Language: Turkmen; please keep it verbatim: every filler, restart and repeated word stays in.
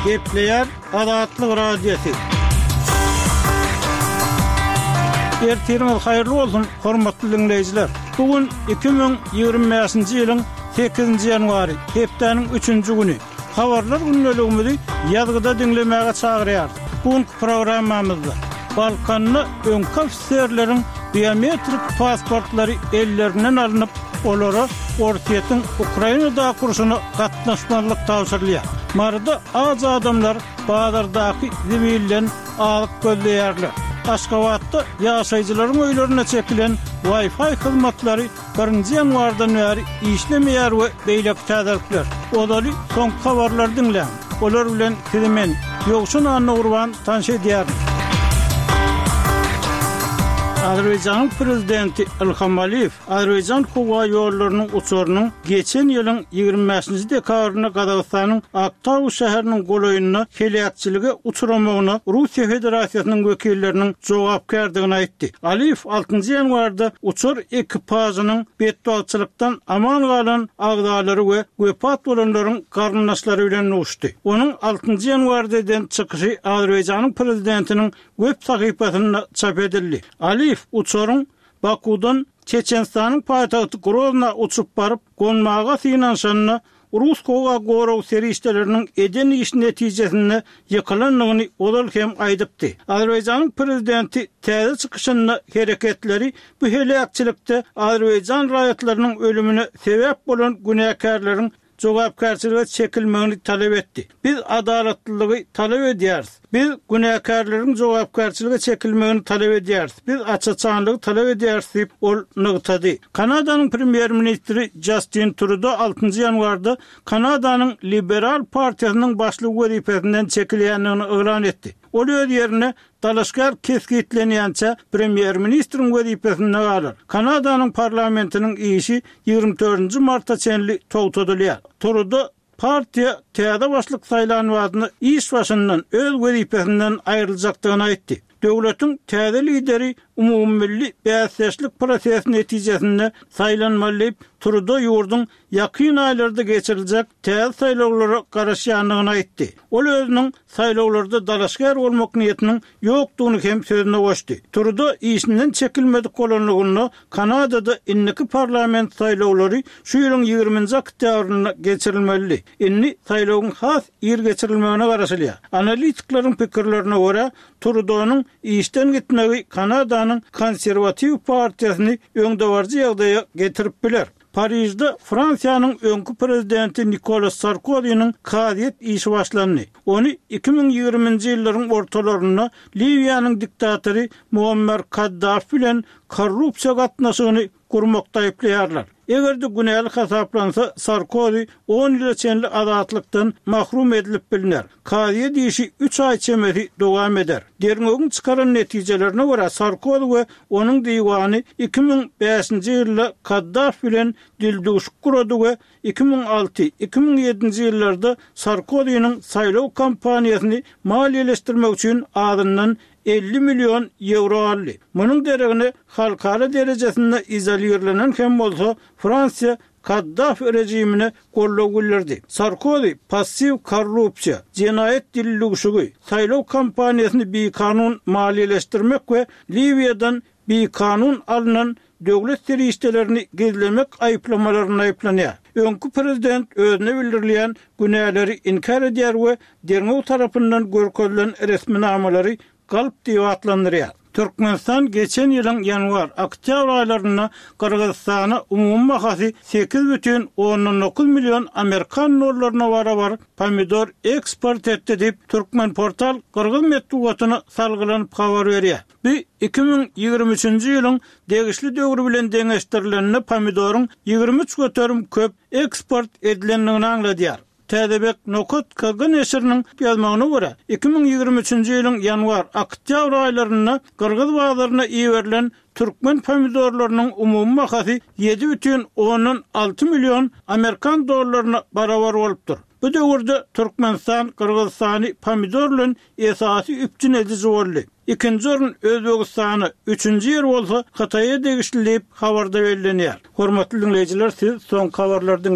Epleyer Adatlyk radiosu. Ertirimiz hayırlı olsun, hormatly dinleyijiler. Bugün iki bin ýygrimi beşinji ýylyň sekizinji ýanwary, hepdeniň üçünji güni. Habarlar günneligimizi ýazgyda dinlemäge çagyrýar. Bugünkü programmamyzda Balkanly öňki ofisiýerleriň biometrik pasportlary ellerinden alınıp, olara ortaýetin Ukrainada kurşuny gatnaşmalyk tawsyrlýar. Marada az adamlar bazardaky zibilden alyp gözleýärler. Aşgabatda ýaşaýjylaryň öýlerine çekilen Wi-Fi hyzmatlary birinji ýanwardan bäri işlemeýär we beýle täzelikler. Olary soň habarlar dinleň. Olar bilen kimen ýokşun anny urban tanşy edýär. Azerbaycan prezidenti Ilham Aliyev, Azerbaycan hava ýollarynyň uçurynyň geçen ýylyň ýygrimi beşinji dekabrynda Kazakstanyň Aktaw şäheriniň goloýunyna helakçyligi uçuramagyna Russiýa Federasiýasynyň wekilleriniň jogapkärdigini aýtdy. Aliyev altynjy ýanwarda uçur ekipażynyň betbaçylykdan aman galan agdalary we wepat bolanlaryň garnaşlary bilen uçdy. Onuň altynjy ýanwarda eden çykyşy Azerbayjanyň prezidentiniň web sahypasynda çap edildi. Aliyev uçurun Bakudan Çeçenstanyň paýtagty Grozna uçup baryp gonmaga synanşanyny Rus hava gorow serişdeleriniň eden iş netijesinde ýykylanlygyny olal hem aýdypdy. Azerbaýjanyň prezidenti täze çykyşyny hereketleri bu helakçylykda Azerbaýjan raýatlarynyň ölümüne sebäp bolan günäkarlaryň jogapkärçiligi çekilmegini talep etdi. Biz adaletlilik talep edýäris. Biz günäkarlaryň jogapkärçiligi çekilmegini talep edýäris. Biz açıkçanlygy talep edýäris diýip ol nygtady. Kanadanyň premier ministri Justin Trudeau altynjy ýanwarda Kanadanyň liberal partiýasynyň başlyk wezipesinden çekilýänligini elan etdi. Ol öz ýerine dalaşgar keskitlenýänçe premier ministriň wezipesinden galar. Kanadanyň parlamentiniň işi ýygrimi dördünji martda çenli togtadylýar. Trudeau partiýa täze başlyk saýlanmagyny iş başyndan öz wezipesinden aýryljakdygyny aýtdy. Döwletiň täze lideri umumilli bäsleşlik prosesi netijesinde saýlanmaly Trudeau ýurduň ýakyn aýlarda geçiriljek täze saýlawlara garaşýanlygyny aýtdy. Ol özüniň saýlawlarda dalaşgar bolmak niýetiniň ýokdugyny hem sözüne goşdy. Trudeau işinden çekilmedik bolanlygyny Kanadada inniki parlament saýlawlary şu ýylyň ýygrimiňji oktýabrynda geçirilmeli. Inni saýlawyň has ýer geçirilmegine garaşylýar. Analitiklaryň pikirlerine görä Trudeau'nun işten gitmegi Kanadanyň konservativ partiýasyny öňdewarjy ýagdaýa getirip biler. Parisde Fransiýanyň öňkü prezidenti Nicolas Sarkozynyň kadet işi başlandy. Ony iki bin ýygrimiňji ýyllaryň ortalaryna Libiýanyň diktatory Muammer Kaddafi bilen korrupsiýa gatnaşygyny gurmakda aýplaýarlar. Egerde günälik hasaplansa Sarkozy on ýyl çenli azatlykdan mahrum edilip bilinär. Kadet işi üç ay çemeri dowam eder. Derňegiň çykaran netijelerine görä Sarkozy we onuň diýwany iki bin beşinji ýylda Kaddafi bilen dildüşik kurady we iki bin alty iki bin ýedinji ýyllarda Sarkozynyň saýlaw kampaniýasyny maliýeleşdirmek üçin adyndan elli milyon euro aldy. Munyň deregine halkara derejesinde izolýerlenen hem bolsa Fransiýa Kaddafi rejimine gollaw güllerdi. Sarkozy passiv korrupsiýa, jenaýet dildüşigi, saýlaw kampaniýasyny bir kanun maliýeleşdirmek we Libiýadan bir kanun alınan döwlet serişdelerini gizlemek aýplamalaryna aýplanýar. Öňkü prezident özüne bildirilýän günäleri inkar edýär we derňew tarapyndan görkezlen resminamary galp diýip atlandyrýar. Türkmenistan geçen ýylyň ýanwar, oktýabr aýlaryna Kyrgyzstana umumy mahasy sekiz бүтүn onuň dokuz milyon Amerikan dollaryna barabar pomidor eksport etdi diýip Türkmen portal Kyrgyz medeniýetine salgylanyp habar berýär. Bu iki bin ýygrimi üçünji ýylyň degişli döwri bilen deňeşdirilenini pomidoryň ýygrimi üç göterim köp eksport edilenligini aňladýar. Täzebek Nokot Kazgan eşiriniň ýazmagyna görä iki bin ýygrimi üçünji ýylyň ýanwar oktýabr aýlaryna Kyrgyz bazaryna iýerilen Türkmen pomidorlarynyň umumy mahasy yedi бүтүn onuň alty milyon Amerikan dollaryna barabar bolupdyr. Bu döwürde Türkmenistan Kırgızstany pomidor bilen esasy üpçün edici boldy. İkinji orun Özbegistany, üçünji ýer bolsa Hataýa degişli diýip habarda berilýär. Hormatly dinleýijiler, siz soň habarlardan